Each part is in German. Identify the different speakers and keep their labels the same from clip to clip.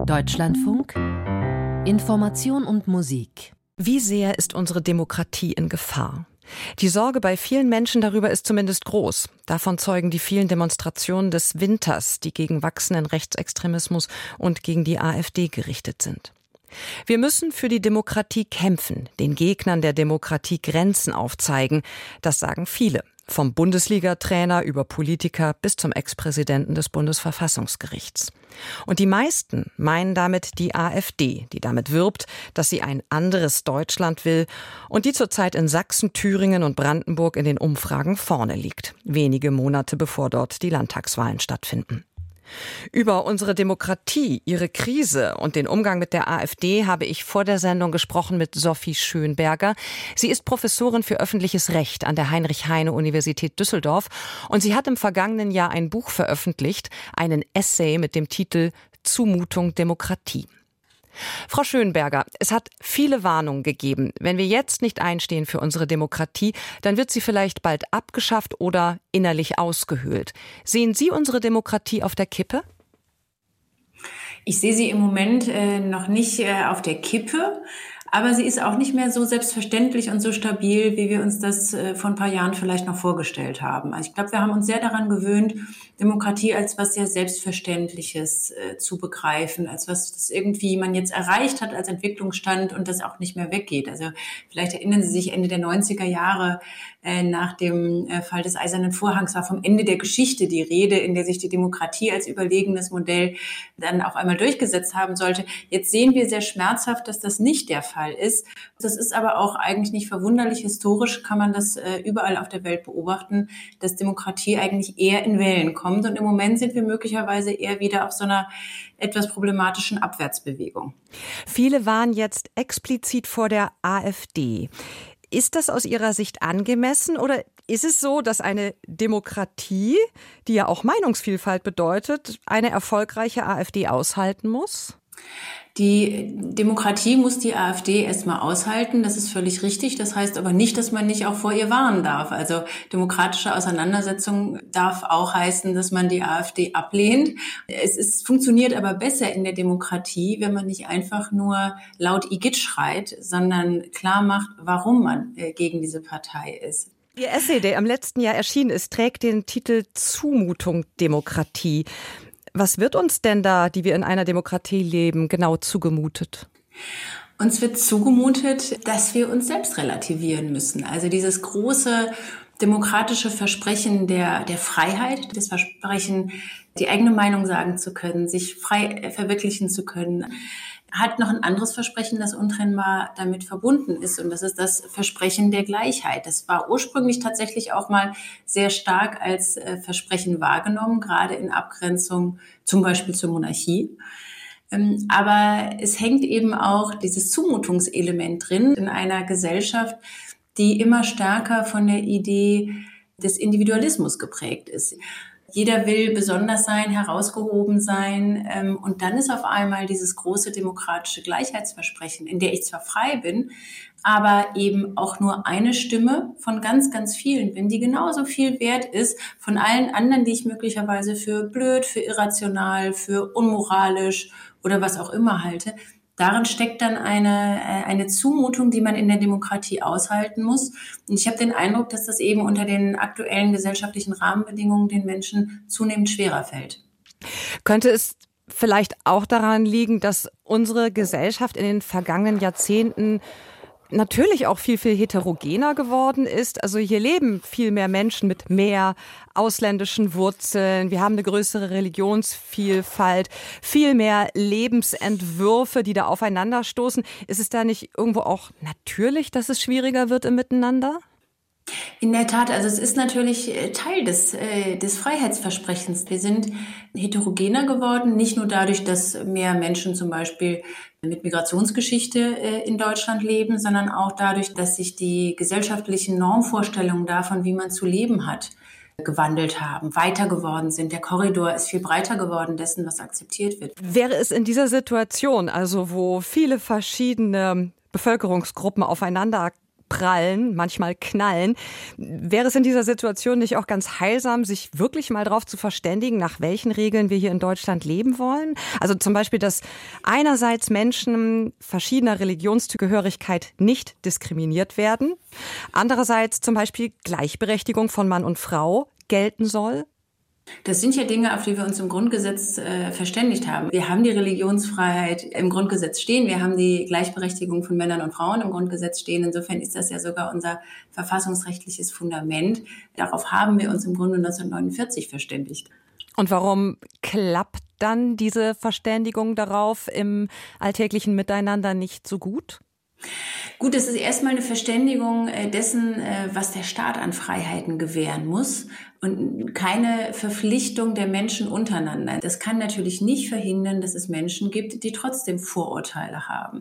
Speaker 1: Deutschlandfunk Information und Musik.
Speaker 2: Wie sehr ist unsere Demokratie in Gefahr? Die Sorge bei vielen Menschen darüber ist zumindest groß. Davon zeugen die vielen Demonstrationen des Winters, die gegen wachsenden Rechtsextremismus und gegen die AfD gerichtet sind. Wir müssen für die Demokratie kämpfen, den Gegnern der Demokratie Grenzen aufzeigen. Das sagen viele. Vom Bundesliga-Trainer über Politiker bis zum Ex-Präsidenten des Bundesverfassungsgerichts. Und die meisten meinen damit die AfD, die damit wirbt, dass sie ein anderes Deutschland will und die zurzeit in Sachsen, Thüringen und Brandenburg in den Umfragen vorne liegt, wenige Monate bevor dort die Landtagswahlen stattfinden. Über unsere Demokratie, ihre Krise und den Umgang mit der AfD habe ich vor der Sendung gesprochen mit Sophie Schönberger. Sie ist Professorin für öffentliches Recht an der Heinrich-Heine-Universität Düsseldorf und sie hat im vergangenen Jahr ein Buch veröffentlicht, einen Essay mit dem Titel Zumutung Demokratie. Frau Schönberger, es hat viele Warnungen gegeben. Wenn wir jetzt nicht einstehen für unsere Demokratie, dann wird sie vielleicht bald abgeschafft oder innerlich ausgehöhlt. Sehen Sie unsere Demokratie auf der Kippe?
Speaker 3: Ich sehe sie im Moment noch nicht auf der Kippe, aber sie ist auch nicht mehr so selbstverständlich und so stabil, wie wir uns das vor ein paar Jahren vielleicht noch vorgestellt haben. Also ich glaube, wir haben uns sehr daran gewöhnt, Demokratie als was sehr Selbstverständliches zu begreifen, als was das irgendwie man jetzt erreicht hat als Entwicklungsstand und das auch nicht mehr weggeht. Also vielleicht erinnern Sie sich, Ende der 90er Jahre nach dem Fall des Eisernen Vorhangs war vom Ende der Geschichte die Rede, in der sich die Demokratie als überlegenes Modell dann auf einmal durchgesetzt haben sollte. Jetzt sehen wir sehr schmerzhaft, dass das nicht der Fall ist. Das ist aber auch eigentlich nicht verwunderlich. Historisch kann man das überall auf der Welt beobachten, dass Demokratie eigentlich eher in Wellen kommt. Und im Moment sind wir möglicherweise eher wieder auf so einer etwas problematischen Abwärtsbewegung.
Speaker 2: Viele waren jetzt explizit vor der AfD. Ist das aus Ihrer Sicht angemessen oder ist es so, dass eine Demokratie, die ja auch Meinungsvielfalt bedeutet, eine erfolgreiche AfD aushalten muss?
Speaker 3: Die Demokratie muss die AfD erstmal aushalten, das ist völlig richtig. Das heißt aber nicht, dass man nicht auch vor ihr warnen darf. Also demokratische Auseinandersetzung darf auch heißen, dass man die AfD ablehnt. Funktioniert aber besser in der Demokratie, wenn man nicht einfach nur laut Igitt schreit, sondern klar macht, warum man gegen diese Partei ist.
Speaker 2: Ihr Essay, der im letzten Jahr erschienen ist, trägt den Titel Zumutung Demokratie. Was wird uns denn da, die wir in einer Demokratie leben, genau zugemutet?
Speaker 3: Uns wird zugemutet, dass wir uns selbst relativieren müssen. Also dieses große demokratische Versprechen der Freiheit, das Versprechen, die eigene Meinung sagen zu können, sich frei verwirklichen zu können, hat noch ein anderes Versprechen, das untrennbar damit verbunden ist. Und das ist das Versprechen der Gleichheit. Das war ursprünglich tatsächlich auch mal sehr stark als Versprechen wahrgenommen, gerade in Abgrenzung zum Beispiel zur Monarchie. Aber es hängt eben auch dieses Zumutungselement drin in einer Gesellschaft, die immer stärker von der Idee des Individualismus geprägt ist. Jeder will besonders sein, herausgehoben sein. Und dann ist auf einmal dieses große demokratische Gleichheitsversprechen, in der ich zwar frei bin, aber eben auch nur eine Stimme von ganz, ganz vielen bin, die genauso viel wert ist von allen anderen, die ich möglicherweise für blöd, für irrational, für unmoralisch oder was auch immer halte. Darin steckt dann eine Zumutung, die man in der Demokratie aushalten muss. Und ich habe den Eindruck, dass das eben unter den aktuellen gesellschaftlichen Rahmenbedingungen den Menschen zunehmend schwerer fällt.
Speaker 2: Könnte es vielleicht auch daran liegen, dass unsere Gesellschaft in den vergangenen Jahrzehnten natürlich auch viel, viel heterogener geworden ist? Also hier leben viel mehr Menschen mit mehr ausländischen Wurzeln. Wir haben eine größere Religionsvielfalt, viel mehr Lebensentwürfe, die da aufeinanderstoßen. Ist es da nicht irgendwo auch natürlich, dass es schwieriger wird im Miteinander?
Speaker 3: In der Tat, also es ist natürlich Teil des Freiheitsversprechens. Wir sind heterogener geworden, nicht nur dadurch, dass mehr Menschen zum Beispiel mit Migrationsgeschichte in Deutschland leben, sondern auch dadurch, dass sich die gesellschaftlichen Normvorstellungen davon, wie man zu leben hat, gewandelt haben, weiter geworden sind. Der Korridor ist viel breiter geworden dessen, was akzeptiert wird.
Speaker 2: Wäre es in dieser Situation, also wo viele verschiedene Bevölkerungsgruppen aufeinander prallen, manchmal knallen. Wäre es in dieser Situation nicht auch ganz heilsam, sich wirklich mal darauf zu verständigen, nach welchen Regeln wir hier in Deutschland leben wollen? Also zum Beispiel, dass einerseits Menschen verschiedener Religionszugehörigkeit nicht diskriminiert werden, andererseits zum Beispiel Gleichberechtigung von Mann und Frau gelten soll.
Speaker 3: Das sind ja Dinge, auf die wir uns im Grundgesetz verständigt haben. Wir haben die Religionsfreiheit im Grundgesetz stehen. Wir haben die Gleichberechtigung von Männern und Frauen im Grundgesetz stehen. Insofern ist das ja sogar unser verfassungsrechtliches Fundament. Darauf haben wir uns im Grunde 1949 verständigt.
Speaker 2: Und warum klappt dann diese Verständigung darauf im alltäglichen Miteinander nicht so gut?
Speaker 3: Gut, es ist erstmal eine Verständigung dessen, was der Staat an Freiheiten gewähren muss und keine Verpflichtung der Menschen untereinander. Das kann natürlich nicht verhindern, dass es Menschen gibt, die trotzdem Vorurteile haben,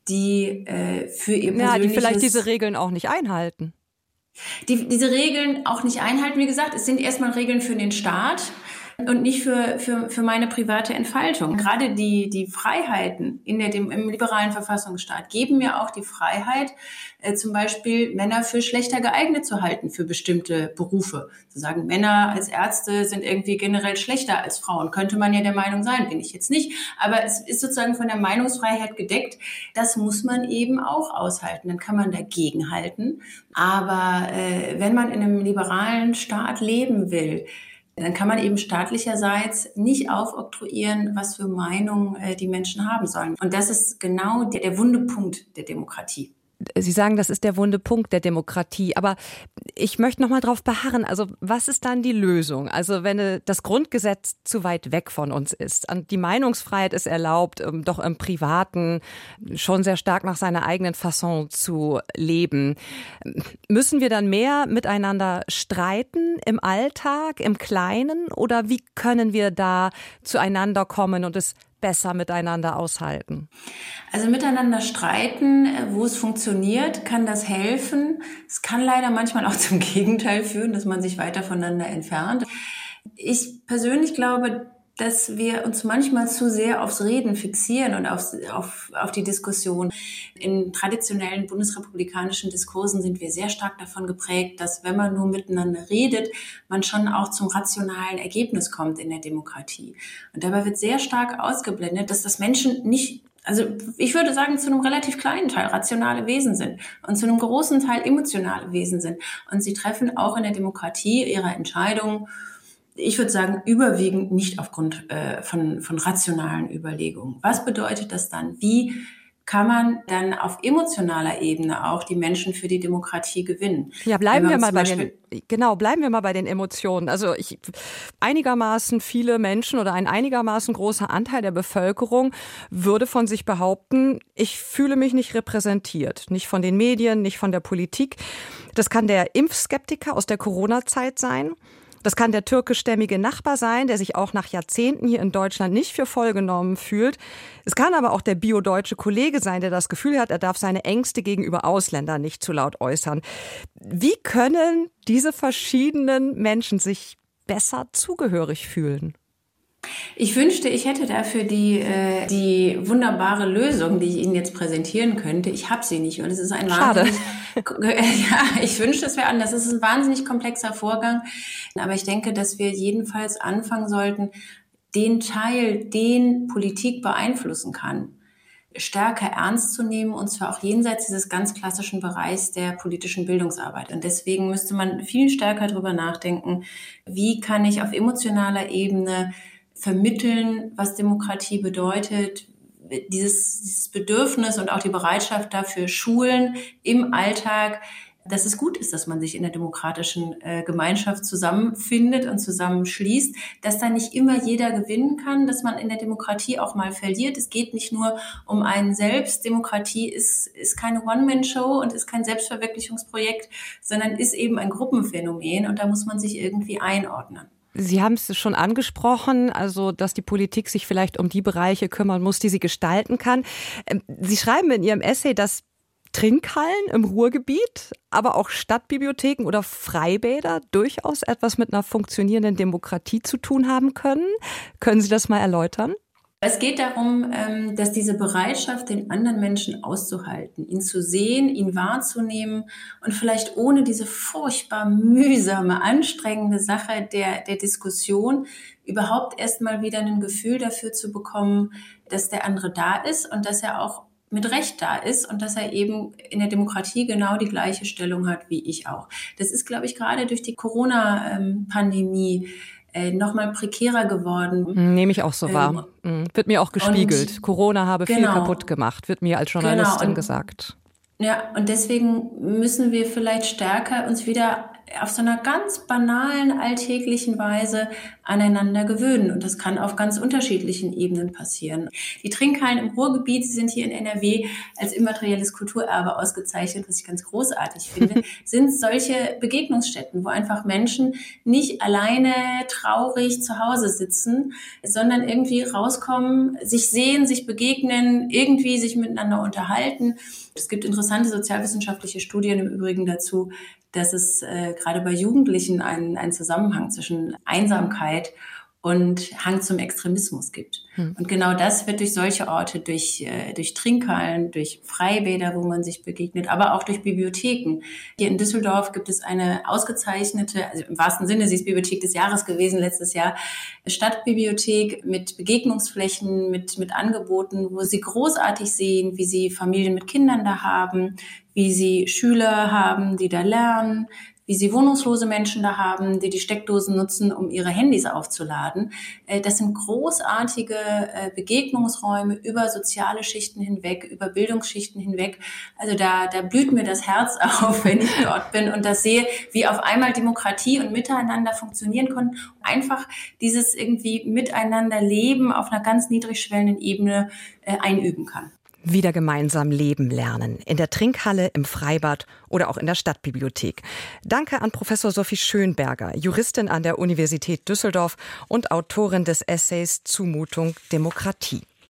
Speaker 3: die für ihr persönliches...
Speaker 2: die vielleicht diese Regeln auch nicht einhalten.
Speaker 3: Diese Regeln auch nicht einhalten. Wie gesagt, es sind erstmal Regeln für den Staat und nicht für meine private Entfaltung. Gerade die Freiheiten im liberalen Verfassungsstaat geben mir auch die Freiheit, zum Beispiel Männer für schlechter geeignet zu halten für bestimmte Berufe. Zu sagen, Männer als Ärzte sind irgendwie generell schlechter als Frauen. Könnte man ja der Meinung sein, bin ich jetzt nicht. Aber es ist sozusagen von der Meinungsfreiheit gedeckt. Das muss man eben auch aushalten. Dann kann man dagegen halten. Aber wenn man in einem liberalen Staat leben will, dann kann man eben staatlicherseits nicht aufoktroyieren, was für Meinungen die Menschen haben sollen. Und das ist genau der Wundepunkt der Demokratie.
Speaker 2: Sie sagen, das ist der wunde Punkt der Demokratie. Aber ich möchte noch mal drauf beharren. Also was ist dann die Lösung? Also wenn das Grundgesetz zu weit weg von uns ist, die Meinungsfreiheit ist erlaubt, doch im Privaten schon sehr stark nach seiner eigenen Fasson zu leben. Müssen wir dann mehr miteinander streiten im Alltag, im Kleinen? Oder wie können wir da zueinander kommen und es besser miteinander aushalten?
Speaker 3: Also miteinander streiten, wo es funktioniert, kann das helfen. Es kann leider manchmal auch zum Gegenteil führen, dass man sich weiter voneinander entfernt. Ich persönlich glaube, dass wir uns manchmal zu sehr aufs Reden fixieren und auf die Diskussion. In traditionellen bundesrepublikanischen Diskursen sind wir sehr stark davon geprägt, dass wenn man nur miteinander redet, man schon auch zum rationalen Ergebnis kommt in der Demokratie. Und dabei wird sehr stark ausgeblendet, dass das Menschen nicht, also ich würde sagen, zu einem relativ kleinen Teil rationale Wesen sind und zu einem großen Teil emotionale Wesen sind. Und sie treffen auch in der Demokratie ihre Entscheidungen, ich würde sagen, überwiegend nicht aufgrund von rationalen Überlegungen. Was bedeutet das dann? Wie kann man dann auf emotionaler Ebene auch die Menschen für die Demokratie gewinnen?
Speaker 2: Ja, bleiben wir mal bei den Emotionen. Also einigermaßen viele Menschen oder ein einigermaßen großer Anteil der Bevölkerung würde von sich behaupten, ich fühle mich nicht repräsentiert. Nicht von den Medien, nicht von der Politik. Das kann der Impfskeptiker aus der Corona-Zeit sein. Das kann der türkischstämmige Nachbar sein, der sich auch nach Jahrzehnten hier in Deutschland nicht für voll genommen fühlt. Es kann aber auch der biodeutsche Kollege sein, der das Gefühl hat, er darf seine Ängste gegenüber Ausländern nicht zu laut äußern. Wie können diese verschiedenen Menschen sich besser zugehörig fühlen?
Speaker 3: Ich wünschte, ich hätte dafür die wunderbare Lösung, die ich Ihnen jetzt präsentieren könnte. Ich habe sie nicht und es ist ein wahnsinnig... Ja, ich wünschte, es wäre anders. Es ist ein wahnsinnig komplexer Vorgang, aber ich denke, dass wir jedenfalls anfangen sollten, den Teil, den Politik beeinflussen kann, stärker ernst zu nehmen, und zwar auch jenseits dieses ganz klassischen Bereichs der politischen Bildungsarbeit. Und deswegen müsste man viel stärker darüber nachdenken, wie kann ich auf emotionaler Ebene vermitteln, was Demokratie bedeutet, dieses Bedürfnis und auch die Bereitschaft dafür schulen im Alltag, dass es gut ist, dass man sich in der demokratischen Gemeinschaft zusammenfindet und zusammenschließt, dass da nicht immer jeder gewinnen kann, dass man in der Demokratie auch mal verliert. Es geht nicht nur um einen selbst. Demokratie ist keine One-Man-Show und ist kein Selbstverwirklichungsprojekt, sondern ist eben ein Gruppenphänomen und da muss man sich irgendwie einordnen.
Speaker 2: Sie haben es schon angesprochen, also dass die Politik sich vielleicht um die Bereiche kümmern muss, die sie gestalten kann. Sie schreiben in Ihrem Essay, dass Trinkhallen im Ruhrgebiet, aber auch Stadtbibliotheken oder Freibäder durchaus etwas mit einer funktionierenden Demokratie zu tun haben können. Können Sie das mal erläutern?
Speaker 3: Es geht darum, dass diese Bereitschaft, den anderen Menschen auszuhalten, ihn zu sehen, ihn wahrzunehmen und vielleicht ohne diese furchtbar mühsame, anstrengende Sache der Diskussion überhaupt erstmal wieder ein Gefühl dafür zu bekommen, dass der andere da ist und dass er auch mit Recht da ist und dass er eben in der Demokratie genau die gleiche Stellung hat wie ich auch. Das ist, glaube ich, gerade durch die Corona-Pandemie noch mal prekärer geworden.
Speaker 2: Nehme ich auch so wahr. Wird mir auch gespiegelt. Corona habe viel kaputt gemacht, wird mir als Journalistin gesagt.
Speaker 3: Ja, und deswegen müssen wir vielleicht stärker uns wieder auf so einer ganz banalen, alltäglichen Weise aneinander gewöhnen. Und das kann auf ganz unterschiedlichen Ebenen passieren. Die Trinkhallen im Ruhrgebiet, sie sind hier in NRW als immaterielles Kulturerbe ausgezeichnet, was ich ganz großartig finde, sind solche Begegnungsstätten, wo einfach Menschen nicht alleine traurig zu Hause sitzen, sondern irgendwie rauskommen, sich sehen, sich begegnen, irgendwie sich miteinander unterhalten. Es gibt interessante sozialwissenschaftliche Studien im Übrigen dazu, dass es gerade bei Jugendlichen einen Zusammenhang zwischen Einsamkeit und Hang zum Extremismus gibt. Und genau das wird durch solche Orte, durch Trinkhallen, durch Freibäder, wo man sich begegnet, aber auch durch Bibliotheken. Hier in Düsseldorf gibt es eine ausgezeichnete, also im wahrsten Sinne, sie ist Bibliothek des Jahres gewesen letztes Jahr, Stadtbibliothek mit Begegnungsflächen, mit Angeboten, wo sie großartig sehen, wie sie Familien mit Kindern da haben, wie sie Schüler haben, die da lernen, wie sie wohnungslose Menschen da haben, die Steckdosen nutzen, um ihre Handys aufzuladen. Das sind großartige Begegnungsräume über soziale Schichten hinweg, über Bildungsschichten hinweg. Also da blüht mir das Herz auf, wenn ich dort bin und das sehe, wie auf einmal Demokratie und Miteinander funktionieren können. Einfach dieses irgendwie Miteinander leben auf einer ganz niedrig schwellenden Ebene einüben kann.
Speaker 2: Wieder gemeinsam leben lernen. In der Trinkhalle, im Freibad oder auch in der Stadtbibliothek. Danke an Professor Sophie Schönberger, Juristin an der Universität Düsseldorf und Autorin des Essays Zumutung Demokratie.